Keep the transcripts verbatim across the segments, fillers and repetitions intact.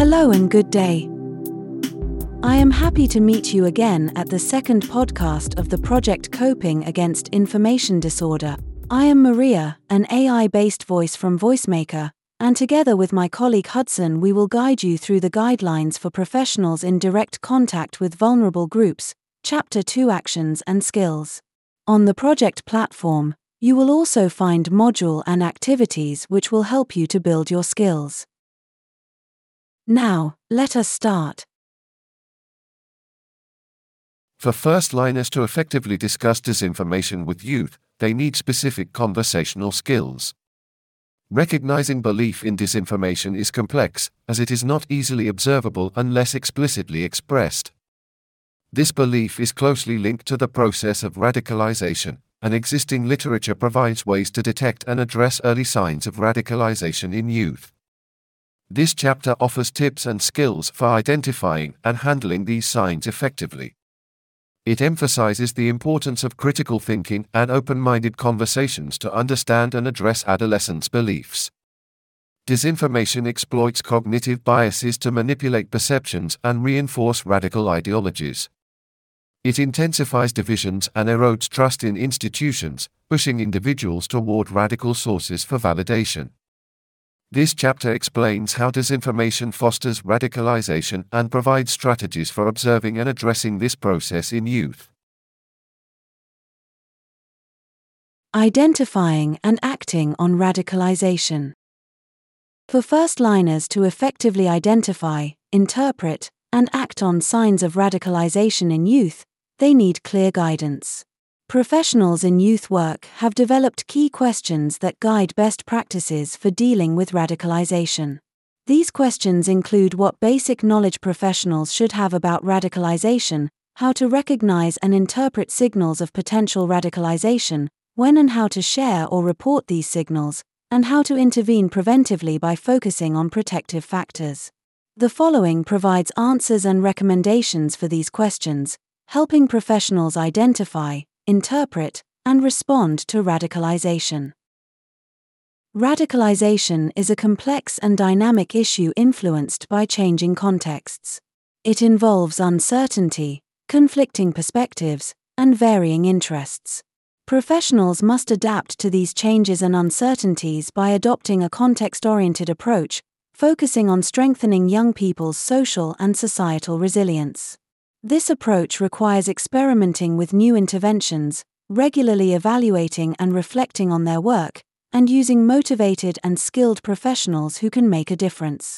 Hello and good day. I am happy to meet you again at the second podcast of the project Coping Against Information Disorder. I am Maria, an A I-based voice from VoiceMaker, and together with my colleague Hudson we will guide you through the guidelines for professionals in direct contact with vulnerable groups, Chapter two Actions and Skills. On the project platform, you will also find module and activities which will help you to build your skills. Now, let us start. For first-liners to effectively discuss disinformation with youth, they need specific conversational skills. Recognizing belief in disinformation is complex, as it is not easily observable unless explicitly expressed. This belief is closely linked to the process of radicalization, and existing literature provides ways to detect and address early signs of radicalization in youth. This chapter offers tips and skills for identifying and handling these signs effectively. It emphasizes the importance of critical thinking and open-minded conversations to understand and address adolescents' beliefs. Disinformation exploits cognitive biases to manipulate perceptions and reinforce radical ideologies. It intensifies divisions and erodes trust in institutions, pushing individuals toward radical sources for validation. This chapter explains how disinformation fosters radicalization and provides strategies for observing and addressing this process in youth. Identifying and acting on radicalization. For first-liners to effectively identify, interpret, and act on signs of radicalization in youth, they need clear guidance. Professionals in youth work have developed key questions that guide best practices for dealing with radicalization. These questions include what basic knowledge professionals should have about radicalization, how to recognize and interpret signals of potential radicalization, when and how to share or report these signals, and how to intervene preventively by focusing on protective factors. The following provides answers and recommendations for these questions, helping professionals identify, interpret, and respond to radicalization. Radicalization is a complex and dynamic issue influenced by changing contexts. It involves uncertainty, conflicting perspectives, and varying interests. Professionals must adapt to these changes and uncertainties by adopting a context-oriented approach, focusing on strengthening young people's social and societal resilience. This approach requires experimenting with new interventions, regularly evaluating and reflecting on their work, and using motivated and skilled professionals who can make a difference.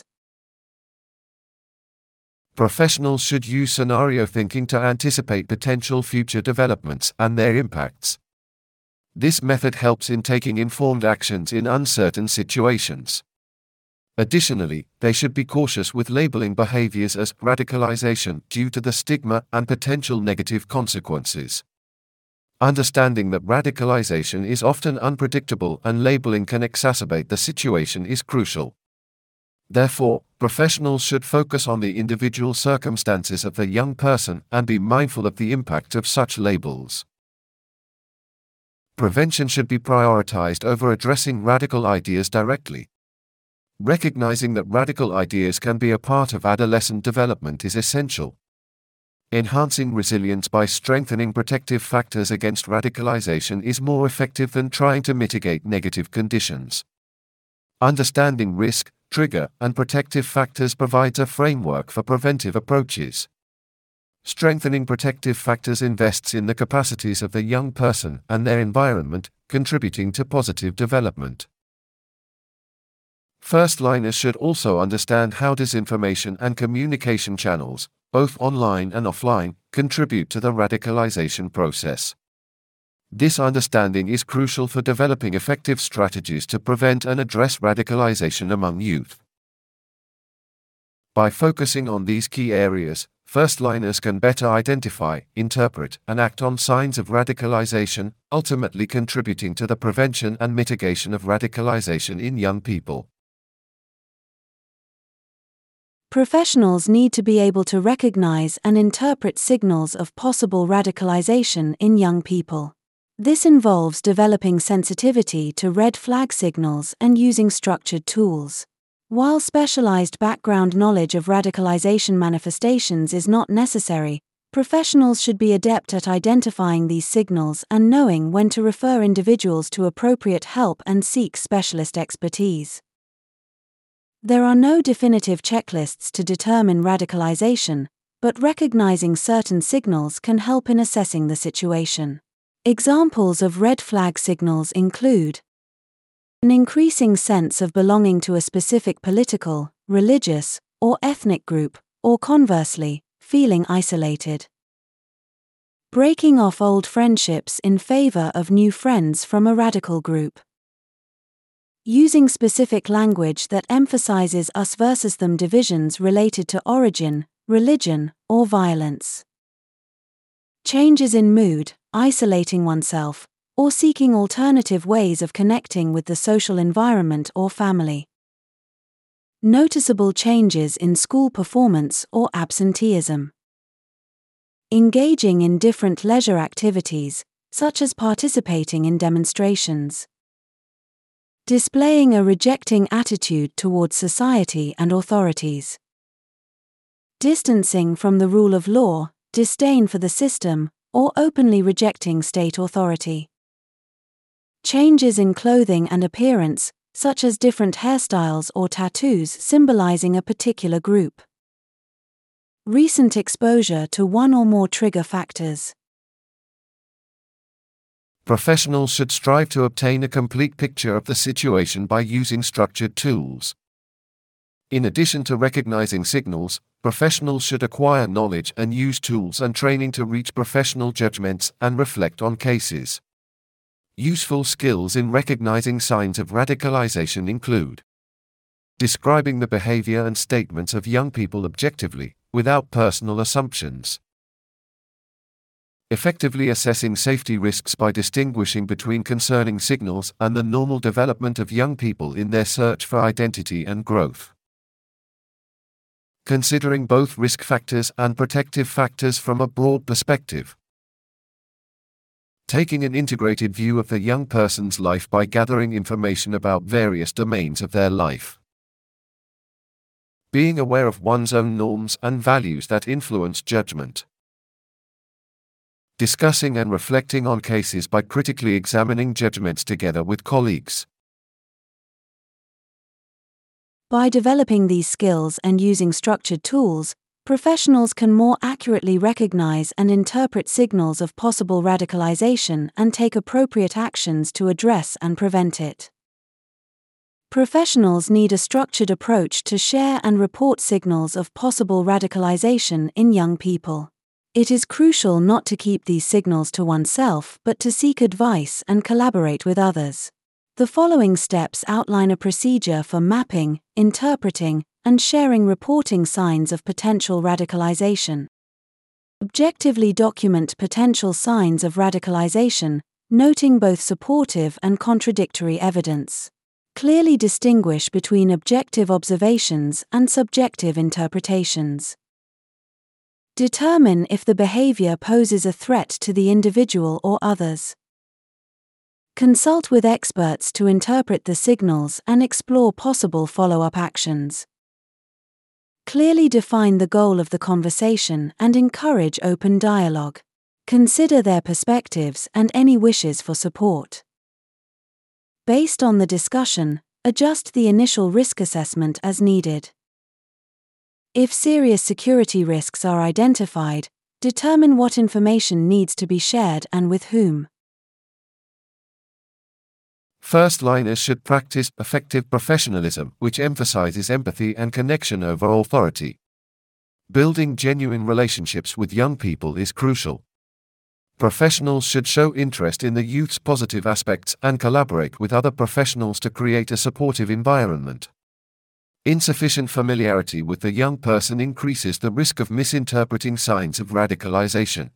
Professionals should use scenario thinking to anticipate potential future developments and their impacts. This method helps in taking informed actions in uncertain situations. Additionally, they should be cautious with labeling behaviors as radicalization due to the stigma and potential negative consequences. Understanding that radicalization is often unpredictable and labeling can exacerbate the situation is crucial. Therefore, professionals should focus on the individual circumstances of the young person and be mindful of the impact of such labels. Prevention should be prioritized over addressing radical ideas directly. Recognizing that radical ideas can be a part of adolescent development is essential. Enhancing resilience by strengthening protective factors against radicalization is more effective than trying to mitigate negative conditions. Understanding risk, trigger, and protective factors provides a framework for preventive approaches. Strengthening protective factors invests in the capacities of the young person and their environment, contributing to positive development. First-liners should also understand how disinformation and communication channels, both online and offline, contribute to the radicalization process. This understanding is crucial for developing effective strategies to prevent and address radicalization among youth. By focusing on these key areas, first-liners can better identify, interpret, and act on signs of radicalization, ultimately contributing to the prevention and mitigation of radicalization in young people. Professionals need to be able to recognize and interpret signals of possible radicalization in young people. This involves developing sensitivity to red flag signals and using structured tools. While specialized background knowledge of radicalization manifestations is not necessary, professionals should be adept at identifying these signals and knowing when to refer individuals to appropriate help and seek specialist expertise. There are no definitive checklists to determine radicalization, but recognizing certain signals can help in assessing the situation. Examples of red flag signals include an increasing sense of belonging to a specific political, religious, or ethnic group, or conversely, feeling isolated. Breaking off old friendships in favor of new friends from a radical group. Using specific language that emphasizes us versus them divisions related to origin, religion, or violence. Changes in mood, isolating oneself, or seeking alternative ways of connecting with the social environment or family. Noticeable changes in school performance or absenteeism. Engaging in different leisure activities, such as participating in demonstrations. Displaying a rejecting attitude towards society and authorities. Distancing from the rule of law, disdain for the system, or openly rejecting state authority. Changes in clothing and appearance, such as different hairstyles or tattoos symbolizing a particular group. Recent exposure to one or more trigger factors. Professionals should strive to obtain a complete picture of the situation by using structured tools. In addition to recognizing signals, professionals should acquire knowledge and use tools and training to reach professional judgments and reflect on cases. Useful skills in recognizing signs of radicalization include describing the behavior and statements of young people objectively, without personal assumptions. Effectively assessing safety risks by distinguishing between concerning signals and the normal development of young people in their search for identity and growth. Considering both risk factors and protective factors from a broad perspective. Taking an integrated view of the young person's life by gathering information about various domains of their life. Being aware of one's own norms and values that influence judgment. Discussing and reflecting on cases by critically examining judgments together with colleagues. By developing these skills and using structured tools, professionals can more accurately recognize and interpret signals of possible radicalization and take appropriate actions to address and prevent it. Professionals need a structured approach to share and report signals of possible radicalization in young people. It is crucial not to keep these signals to oneself but to seek advice and collaborate with others. The following steps outline a procedure for mapping, interpreting, and sharing reporting signs of potential radicalization. Objectively document potential signs of radicalization, noting both supportive and contradictory evidence. Clearly distinguish between objective observations and subjective interpretations. Determine if the behavior poses a threat to the individual or others. Consult with experts to interpret the signals and explore possible follow-up actions. Clearly define the goal of the conversation and encourage open dialogue. Consider their perspectives and any wishes for support. Based on the discussion, adjust the initial risk assessment as needed. If serious security risks are identified, determine what information needs to be shared and with whom. First-liners should practice effective professionalism, which emphasizes empathy and connection over authority. Building genuine relationships with young people is crucial. Professionals should show interest in the youth's positive aspects and collaborate with other professionals to create a supportive environment. Insufficient familiarity with the young person increases the risk of misinterpreting signs of radicalization.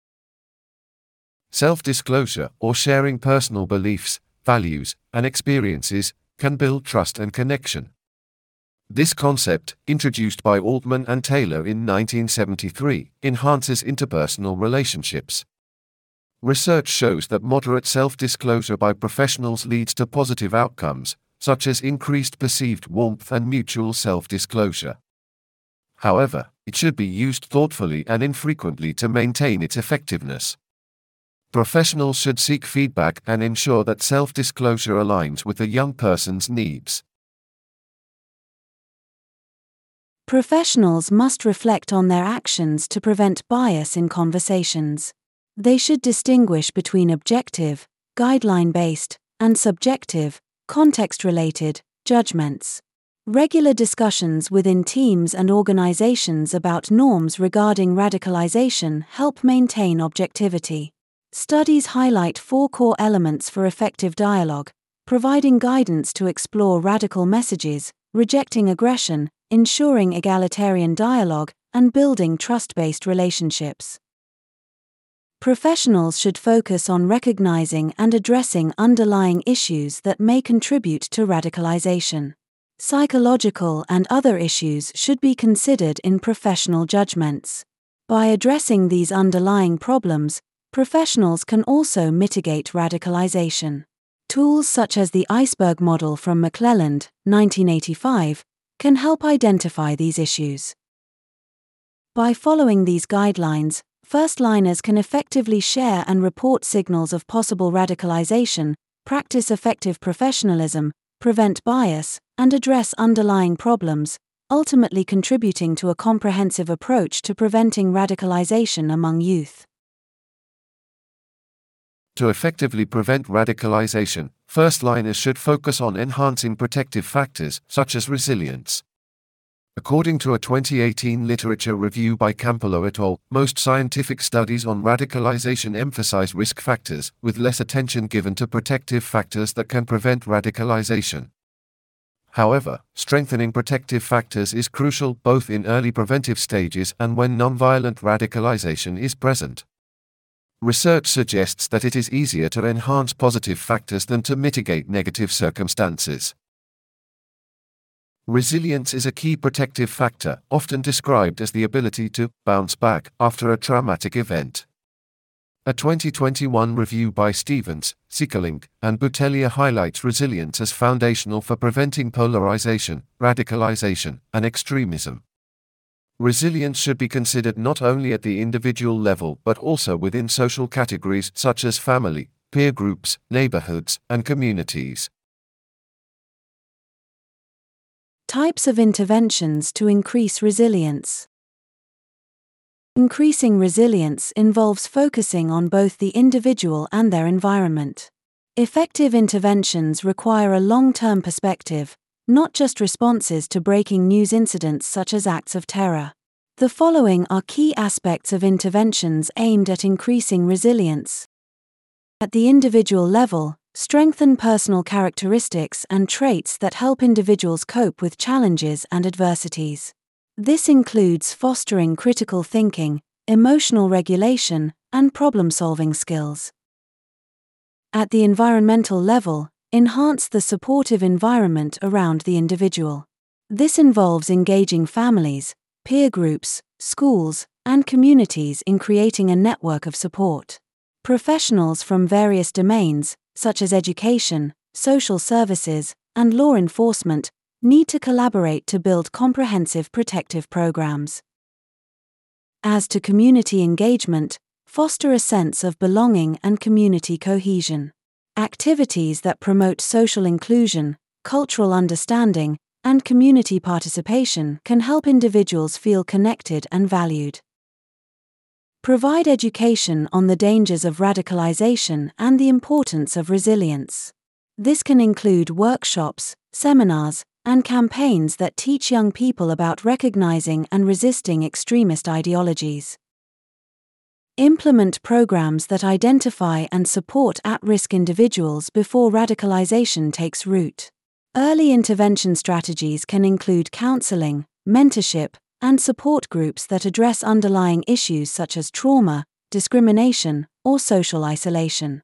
Self-disclosure or sharing personal beliefs, values, and experiences can build trust and connection. This concept, introduced by Altman and Taylor in nineteen seventy-three, enhances interpersonal relationships. Research shows that moderate self-disclosure by professionals leads to positive outcomes, such as increased perceived warmth and mutual self-disclosure. However, it should be used thoughtfully and infrequently to maintain its effectiveness. Professionals should seek feedback and ensure that self-disclosure aligns with the young person's needs. Professionals must reflect on their actions to prevent bias in conversations. They should distinguish between objective, guideline-based, and subjective, context-related, judgments. Regular discussions within teams and organizations about norms regarding radicalization help maintain objectivity. Studies highlight four core elements for effective dialogue, providing guidance to explore radical messages, rejecting aggression, ensuring egalitarian dialogue, and building trust-based relationships. Professionals should focus on recognizing and addressing underlying issues that may contribute to radicalization. Psychological and other issues should be considered in professional judgments. By addressing these underlying problems, professionals can also mitigate radicalization. Tools such as the iceberg model from McClelland, nineteen eighty-five, can help identify these issues. By following these guidelines, first-liners can effectively share and report signals of possible radicalization, practice effective professionalism, prevent bias, and address underlying problems, ultimately contributing to a comprehensive approach to preventing radicalization among youth. To effectively prevent radicalization, first-liners should focus on enhancing protective factors, such as resilience. According to a twenty eighteen literature review by Campolo et al., most scientific studies on radicalization emphasize risk factors, with less attention given to protective factors that can prevent radicalization. However, strengthening protective factors is crucial both in early preventive stages and when nonviolent radicalization is present. Research suggests that it is easier to enhance positive factors than to mitigate negative circumstances. Resilience is a key protective factor, often described as the ability to bounce back after a traumatic event. A twenty twenty-one review by Stevens, Siekelink, and Boutellier highlights resilience as foundational for preventing polarization, radicalization, and extremism. Resilience should be considered not only at the individual level but also within social categories such as family, peer groups, neighborhoods, and communities. Types of interventions to increase resilience. Increasing resilience involves focusing on both the individual and their environment. Effective interventions require a long-term perspective, not just responses to breaking news incidents such as acts of terror. The following are key aspects of interventions aimed at increasing resilience. At the individual level, strengthen personal characteristics and traits that help individuals cope with challenges and adversities. This includes fostering critical thinking, emotional regulation, and problem-solving skills. At the environmental level, enhance the supportive environment around the individual. This involves engaging families, peer groups, schools, and communities in creating a network of support. Professionals from various domains, such as education, social services, and law enforcement, need to collaborate to build comprehensive protective programs. As to community engagement, foster a sense of belonging and community cohesion. Activities that promote social inclusion, cultural understanding, and community participation can help individuals feel connected and valued. Provide education on the dangers of radicalization and the importance of resilience. This can include workshops, seminars, and campaigns that teach young people about recognizing and resisting extremist ideologies. Implement programs that identify and support at-risk individuals before radicalization takes root. Early intervention strategies can include counseling, mentorship, and support groups that address underlying issues such as trauma, discrimination, or social isolation.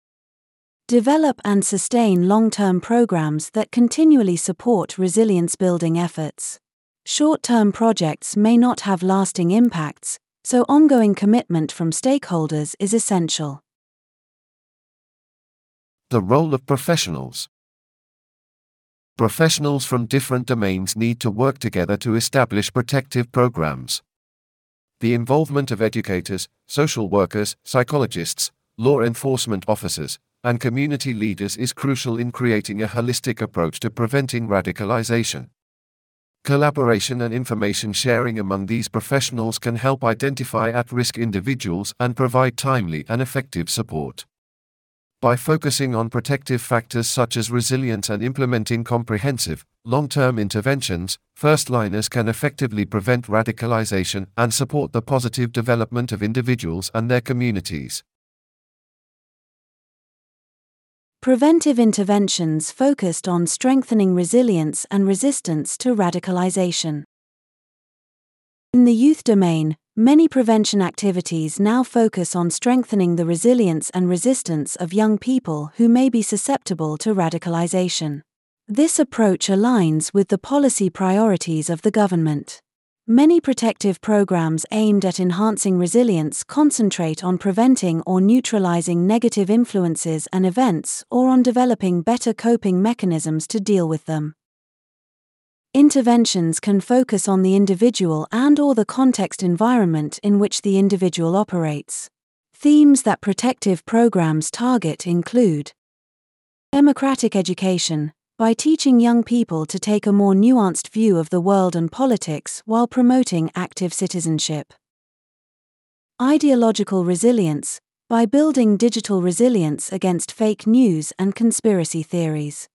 Develop and sustain long-term programs that continually support resilience-building efforts. Short-term projects may not have lasting impacts, so ongoing commitment from stakeholders is essential. The role of professionals. Professionals from different domains need to work together to establish protective programs. The involvement of educators, social workers, psychologists, law enforcement officers, and community leaders is crucial in creating a holistic approach to preventing radicalization. Collaboration and information sharing among these professionals can help identify at-risk individuals and provide timely and effective support. By focusing on protective factors such as resilience and implementing comprehensive, long-term interventions, first-liners can effectively prevent radicalization and support the positive development of individuals and their communities. Preventive interventions focused on strengthening resilience and resistance to radicalization. In the youth domain, many prevention activities now focus on strengthening the resilience and resistance of young people who may be susceptible to radicalization. This approach aligns with the policy priorities of the government. Many protective programs aimed at enhancing resilience concentrate on preventing or neutralizing negative influences and events, or on developing better coping mechanisms to deal with them. Interventions can focus on the individual and/or the context environment in which the individual operates. Themes that protective programs target include democratic education, by teaching young people to take a more nuanced view of the world and politics while promoting active citizenship. Ideological resilience, by building digital resilience against fake news and conspiracy theories.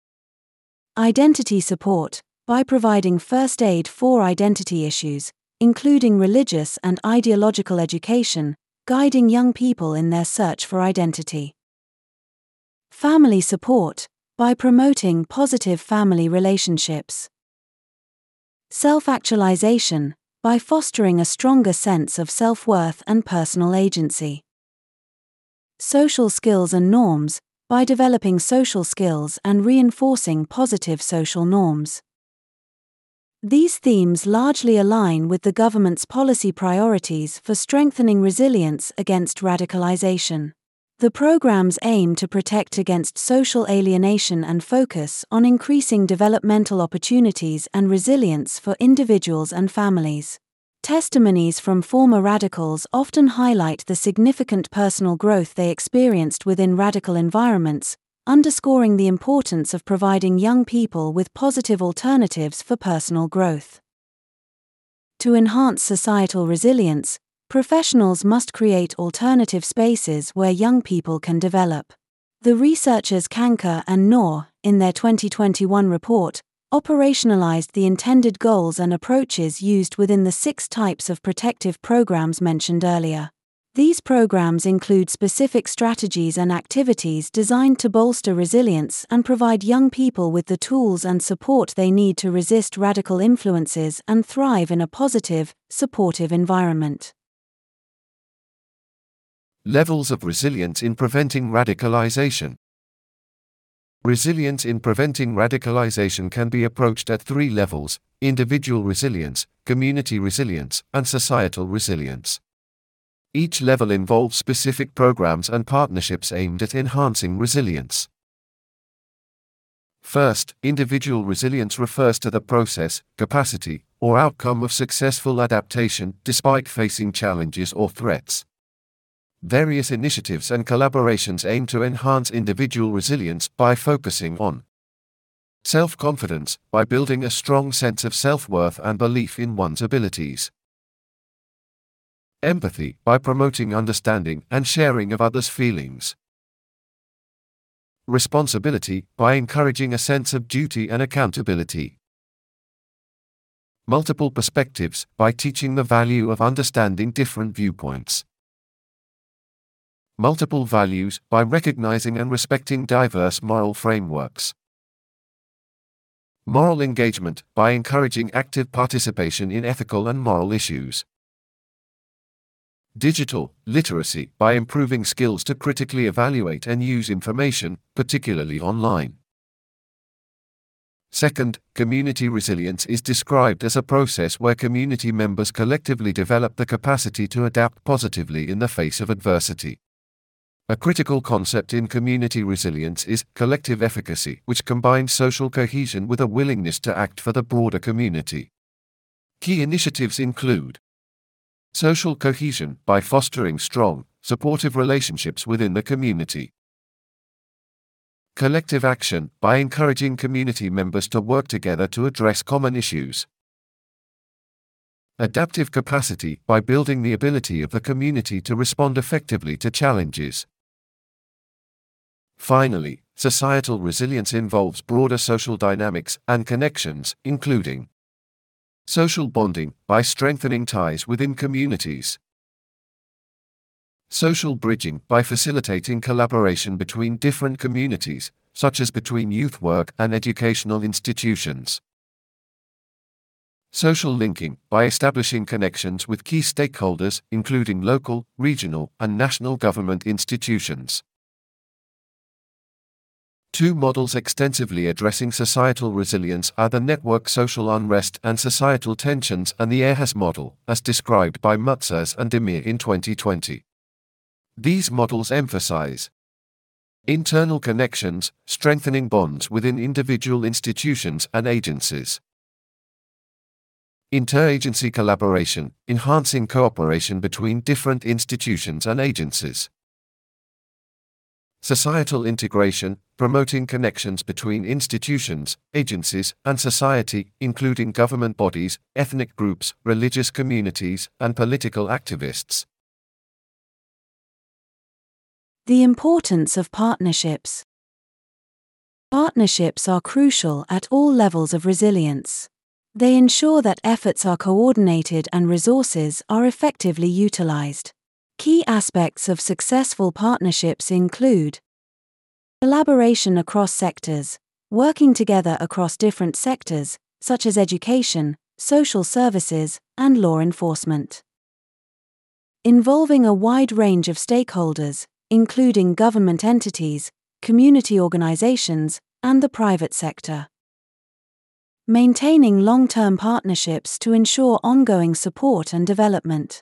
Identity support, by providing first aid for identity issues, including religious and ideological education, guiding young people in their search for identity. Family support, by promoting positive family relationships. Self-actualization, by fostering a stronger sense of self-worth and personal agency. Social skills and norms, by developing social skills and reinforcing positive social norms. These themes largely align with the government's policy priorities for strengthening resilience against radicalization. The programs aim to protect against social alienation and focus on increasing developmental opportunities and resilience for individuals and families. Testimonies from former radicals often highlight the significant personal growth they experienced within radical environments, underscoring the importance of providing young people with positive alternatives for personal growth. To enhance societal resilience, professionals must create alternative spaces where young people can develop. The researchers Kanker and Noor, in their twenty twenty-one report, operationalized the intended goals and approaches used within the six types of protective programs mentioned earlier. These programs include specific strategies and activities designed to bolster resilience and provide young people with the tools and support they need to resist radical influences and thrive in a positive, supportive environment. Levels of resilience in preventing radicalization. Resilience in preventing radicalization can be approached at three levels: individual resilience, community resilience, and societal resilience. Each level involves specific programs and partnerships aimed at enhancing resilience. First, individual resilience refers to the process, capacity, or outcome of successful adaptation despite facing challenges or threats. Various initiatives and collaborations aim to enhance individual resilience by focusing on self-confidence, by building a strong sense of self-worth and belief in one's abilities. Empathy, by promoting understanding and sharing of others' feelings. Responsibility, by encouraging a sense of duty and accountability. Multiple perspectives, by teaching the value of understanding different viewpoints. Multiple values, by recognizing and respecting diverse moral frameworks. Moral engagement, by encouraging active participation in ethical and moral issues. Digital literacy, by improving skills to critically evaluate and use information, particularly online. Second, community resilience is described as a process where community members collectively develop the capacity to adapt positively in the face of adversity. A critical concept in community resilience is collective efficacy, which combines social cohesion with a willingness to act for the broader community. Key initiatives include social cohesion by fostering strong, supportive relationships within the community. Collective action by encouraging community members to work together to address common issues. Adaptive capacity by building the ability of the community to respond effectively to challenges. Finally, societal resilience involves broader social dynamics and connections, including social bonding by strengthening ties within communities. Social bridging by facilitating collaboration between different communities, such as between youth work and educational institutions. Social linking by establishing connections with key stakeholders, including local, regional, and national government institutions. Two models extensively addressing societal resilience are the network social unrest and societal tensions and the EHAS model, as described by Mutsas and Demir in twenty twenty. These models emphasize internal connections, strengthening bonds within individual institutions and agencies. Interagency collaboration, enhancing cooperation between different institutions and agencies. Societal integration, promoting connections between institutions, agencies, and society, including government bodies, ethnic groups, religious communities, and political activists. The importance of partnerships. Partnerships are crucial at all levels of resilience. They ensure that efforts are coordinated and resources are effectively utilized. Key aspects of successful partnerships include collaboration across sectors, working together across different sectors, such as education, social services, and law enforcement. Involving a wide range of stakeholders, including government entities, community organizations, and the private sector. Maintaining long-term partnerships to ensure ongoing support and development.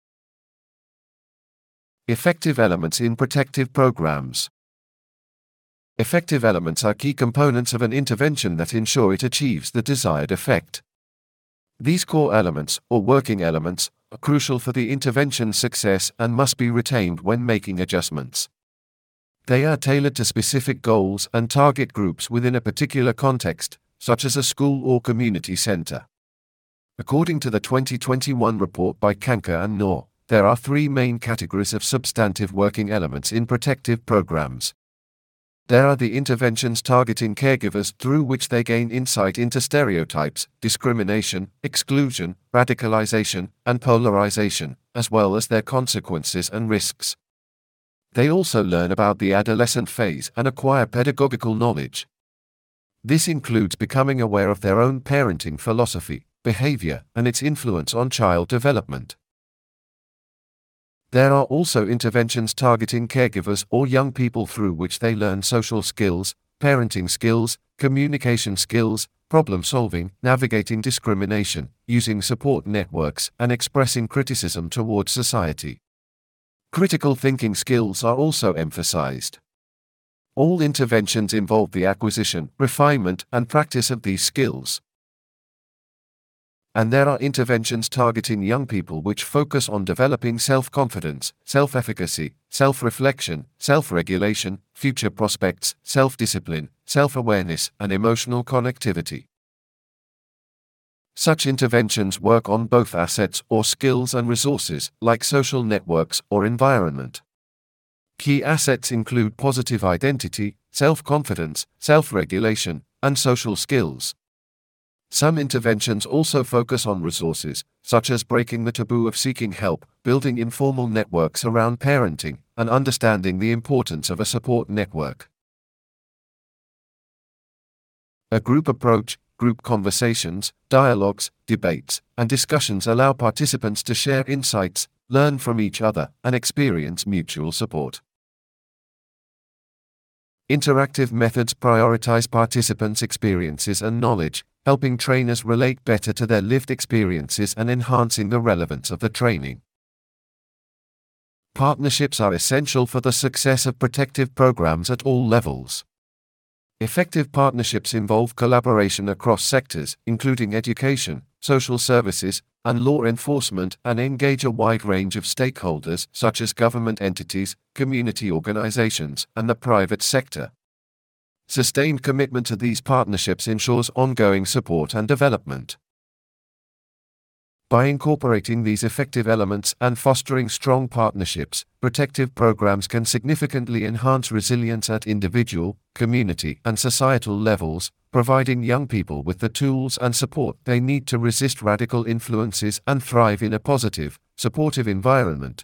Effective elements in protective programs. Effective elements are key components of an intervention that ensure it achieves the desired effect. These core elements, or working elements, are crucial for the intervention's success and must be retained when making adjustments. They are tailored to specific goals and target groups within a particular context, such as a school or community center. According to the twenty twenty-one report by Kanker and Noor, there are three main categories of substantive working elements in protective programs. There are the interventions targeting caregivers through which they gain insight into stereotypes, discrimination, exclusion, radicalization, and polarization, as well as their consequences and risks. They also learn about the adolescent phase and acquire pedagogical knowledge. This includes becoming aware of their own parenting philosophy, behavior, and its influence on child development. There are also interventions targeting caregivers or young people through which they learn social skills, parenting skills, communication skills, problem solving, navigating discrimination, using support networks, and expressing criticism towards society. Critical thinking skills are also emphasized. All interventions involve the acquisition, refinement, and practice of these skills. And there are interventions targeting young people which focus on developing self-confidence, self-efficacy, self-reflection, self-regulation, future prospects, self-discipline, self-awareness, and emotional connectivity. Such interventions work on both assets or skills and resources, like social networks or environment. Key assets include positive identity, self-confidence, self-regulation, and social skills. Some interventions also focus on resources, such as breaking the taboo of seeking help, building informal networks around parenting, and understanding the importance of a support network. A group approach, group conversations, dialogues, debates, and discussions allow participants to share insights, learn from each other, and experience mutual support. Interactive methods prioritize participants' experiences and knowledge, helping trainers relate better to their lived experiences and enhancing the relevance of the training. Partnerships are essential for the success of protective programs at all levels. Effective partnerships involve collaboration across sectors, including education, social services, and law enforcement, and engage a wide range of stakeholders such as government entities, community organizations, and the private sector. Sustained commitment to these partnerships ensures ongoing support and development. By incorporating these effective elements and fostering strong partnerships, protective programs can significantly enhance resilience at individual, community, and societal levels, providing young people with the tools and support they need to resist radical influences and thrive in a positive, supportive environment.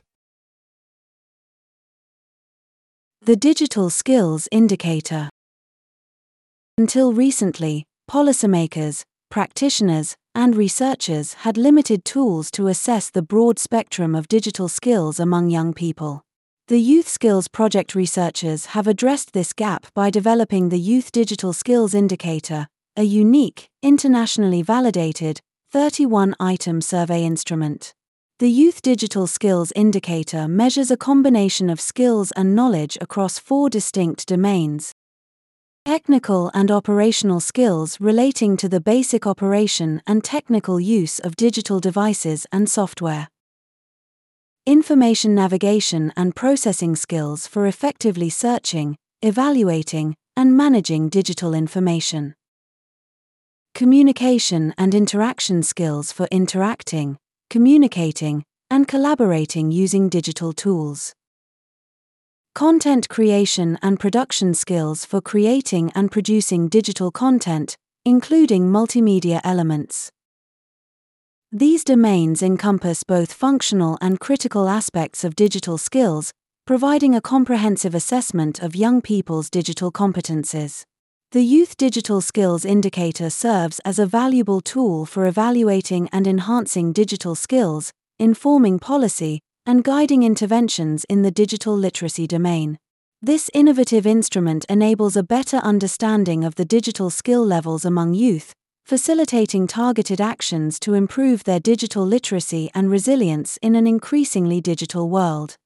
The Digital Skills Indicator. Until recently, policymakers, practitioners, and researchers had limited tools to assess the broad spectrum of digital skills among young people. The Youth Skills Project researchers have addressed this gap by developing the Youth Digital Skills Indicator, a unique, internationally validated, thirty-one item survey instrument. The Youth Digital Skills Indicator measures a combination of skills and knowledge across four distinct domains: technical and operational skills relating to the basic operation and technical use of digital devices and software, information navigation and processing skills for effectively searching, evaluating, and managing digital information, communication and interaction skills for interacting, communicating, and collaborating using digital tools, content creation and production skills for creating and producing digital content, including multimedia elements. These domains encompass both functional and critical aspects of digital skills, providing a comprehensive assessment of young people's digital competences. The Youth Digital Skills Indicator serves as a valuable tool for evaluating and enhancing digital skills, informing policy, and guiding interventions in the digital literacy domain. This innovative instrument enables a better understanding of the digital skill levels among youth, facilitating targeted actions to improve their digital literacy and resilience in an increasingly digital world.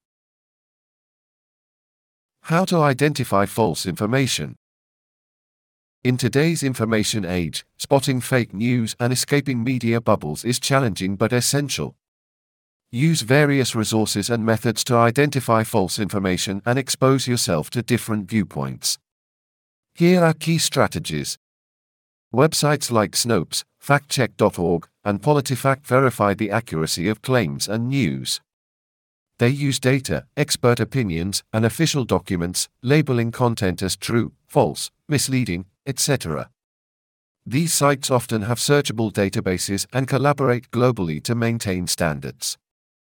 How to identify false information. In today's information age, spotting fake news and escaping media bubbles is challenging but essential. Use various resources and methods to identify false information and expose yourself to different viewpoints. Here are key strategies. Websites like Snopes, fact check dot org, and PolitiFact verify the accuracy of claims and news. They use data, expert opinions, and official documents, labeling content as true, false, misleading, et cetera. These sites often have searchable databases and collaborate globally to maintain standards.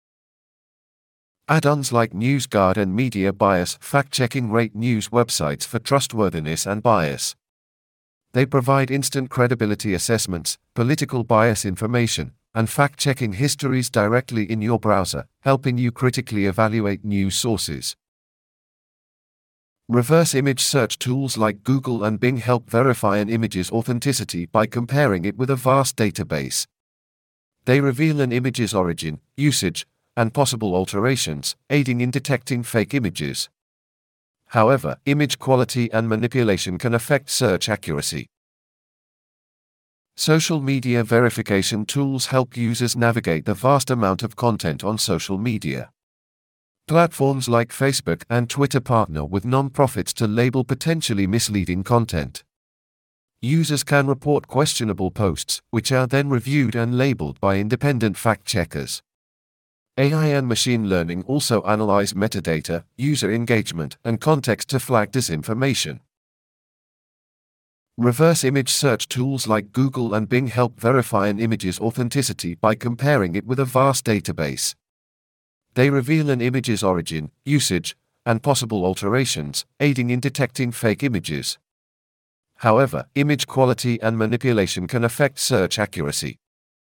Add-ons like NewsGuard and Media Bias fact-checking rate news websites for trustworthiness and bias. They provide instant credibility assessments, political bias information, and fact-checking histories directly in your browser, helping you critically evaluate news sources. Reverse image search tools like Google and Bing help verify an image's authenticity by comparing it with a vast database. They reveal an image's origin, usage, and possible alterations, aiding in detecting fake images. However, image quality and manipulation can affect search accuracy. Social media verification tools help users navigate the vast amount of content on social media. Platforms like Facebook and Twitter partner with non-profits to label potentially misleading content. Users can report questionable posts, which are then reviewed and labeled by independent fact-checkers. A I and machine learning also analyze metadata, user engagement, and context to flag disinformation. Reverse image search tools like Google and Bing help verify an image's authenticity by comparing it with a vast database. They reveal an image's origin, usage, and possible alterations, aiding in detecting fake images. However, image quality and manipulation can affect search accuracy.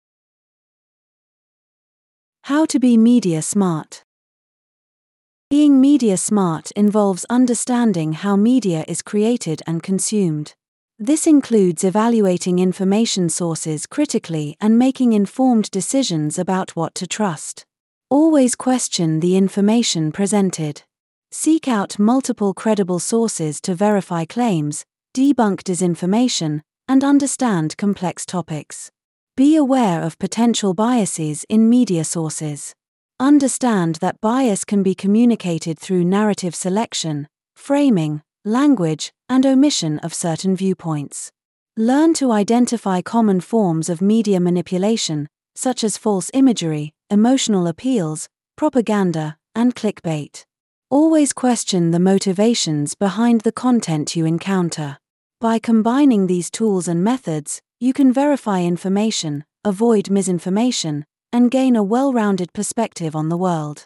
How to be media smart. Being media smart involves understanding how media is created and consumed. This includes evaluating information sources critically and making informed decisions about what to trust. Always question the information presented. Seek out multiple credible sources to verify claims, debunk disinformation, and understand complex topics. Be aware of potential biases in media sources. Understand that bias can be communicated through narrative selection, framing, language, and omission of certain viewpoints. Learn to identify common forms of media manipulation, such as false imagery, emotional appeals, propaganda, and clickbait. Always question the motivations behind the content you encounter. By combining these tools and methods, you can verify information, avoid misinformation, and gain a well-rounded perspective on the world.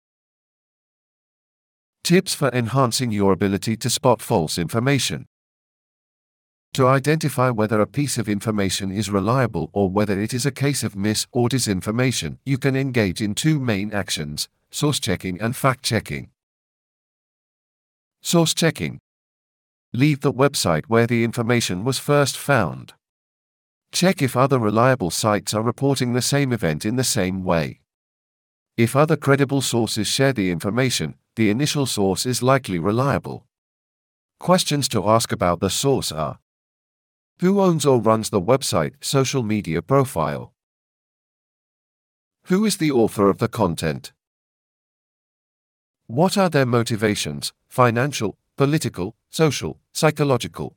Tips for enhancing your ability to spot false information. To identify whether a piece of information is reliable or whether it is a case of mis- or disinformation, you can engage in two main actions: source checking and fact checking. Source checking. Leave the website where the information was first found. Check if other reliable sites are reporting the same event in the same way. If other credible sources share the information, the initial source is likely reliable. Questions to ask about the source are: who owns or runs the website, social media profile? Who is the author of the content? What are their motivations, financial, political, social, psychological?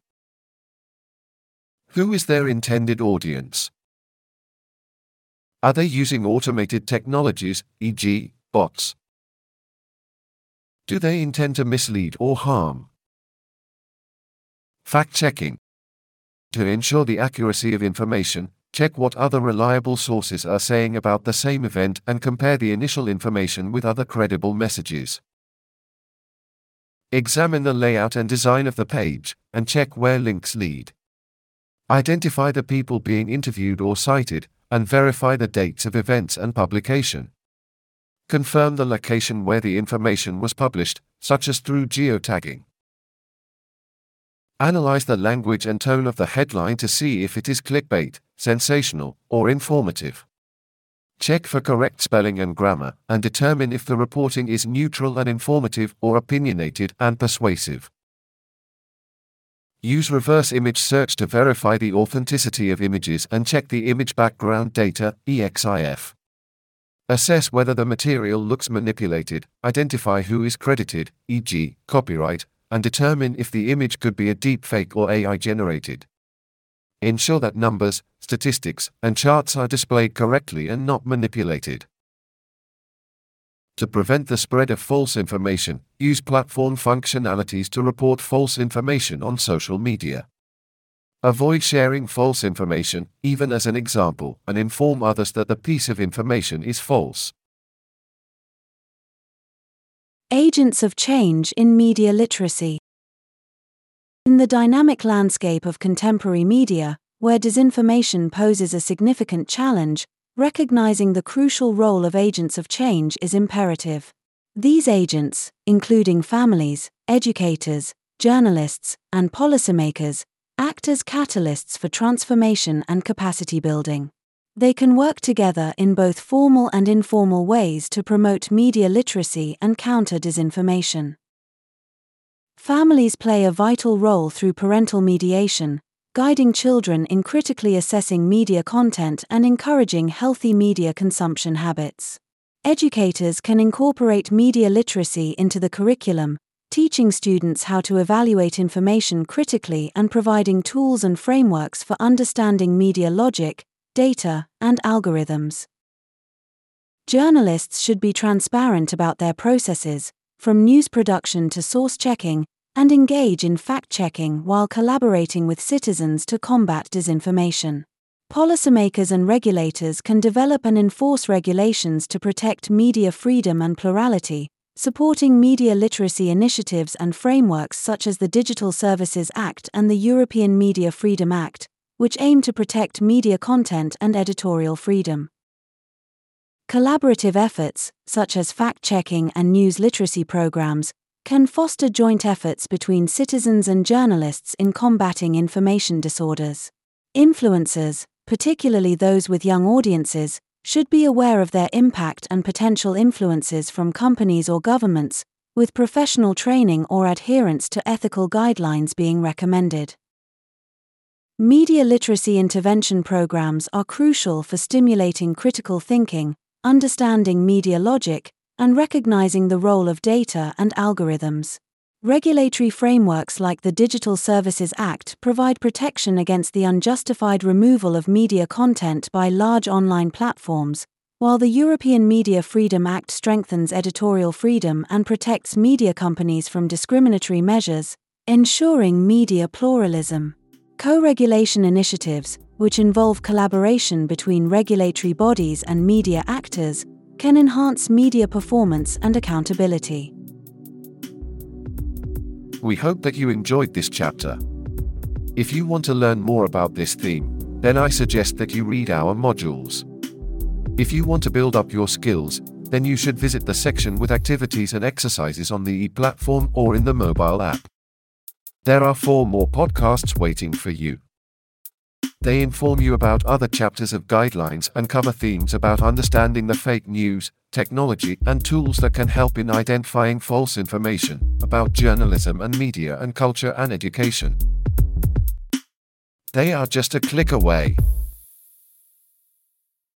Who is their intended audience? Are they using automated technologies, for example, bots? Do they intend to mislead or harm? Fact-checking. To ensure the accuracy of information, check what other reliable sources are saying about the same event and compare the initial information with other credible messages. Examine the layout and design of the page, and check where links lead. Identify the people being interviewed or cited, and verify the dates of events and publication. Confirm the location where the information was published, such as through geotagging. Analyze the language and tone of the headline to see if it is clickbait, sensational, or informative. Check for correct spelling and grammar, and determine if the reporting is neutral and informative or opinionated and persuasive. Use reverse image search to verify the authenticity of images and check the image background data, E X I F. Assess whether the material looks manipulated, identify who is credited, for example, copyright, and determine if the image could be a deepfake or A I generated. Ensure that numbers, statistics, and charts are displayed correctly and not manipulated. To prevent the spread of false information, use platform functionalities to report false information on social media. Avoid sharing false information, even as an example, and inform others that the piece of information is false. Agents of change in media literacy. In the dynamic landscape of contemporary media, where disinformation poses a significant challenge, recognizing the crucial role of agents of change is imperative. These agents, including families, educators, journalists, and policymakers, act as catalysts for transformation and capacity building. They can work together in both formal and informal ways to promote media literacy and counter disinformation. Families play a vital role through parental mediation, guiding children in critically assessing media content and encouraging healthy media consumption habits. Educators can incorporate media literacy into the curriculum, teaching students how to evaluate information critically and providing tools and frameworks for understanding media logic, data, and algorithms. Journalists should be transparent about their processes, from news production to source checking, and engage in fact-checking while collaborating with citizens to combat disinformation. Policymakers and regulators can develop and enforce regulations to protect media freedom and plurality, supporting media literacy initiatives and frameworks such as the Digital Services Act and the European Media Freedom Act, which aim to protect media content and editorial freedom. Collaborative efforts, such as fact-checking and news literacy programs, can foster joint efforts between citizens and journalists in combating information disorders. Influencers, particularly those with young audiences, should be aware of their impact and potential influences from companies or governments, with professional training or adherence to ethical guidelines being recommended. Media literacy intervention programs are crucial for stimulating critical thinking, understanding media logic, and recognizing the role of data and algorithms. Regulatory frameworks like the Digital Services Act provide protection against the unjustified removal of media content by large online platforms, while the European Media Freedom Act strengthens editorial freedom and protects media companies from discriminatory measures, ensuring media pluralism. Co-regulation initiatives, which involve collaboration between regulatory bodies and media actors, can enhance media performance and accountability. We hope that you enjoyed this chapter. If you want to learn more about this theme, then I suggest that you read our modules. If you want to build up your skills, then you should visit the section with activities and exercises on the e-platform or in the mobile app. There are four more podcasts waiting for you. They inform you about other chapters of guidelines and cover themes about understanding the fake news, technology, and tools that can help in identifying false information about journalism and media and culture and education. They are just a click away.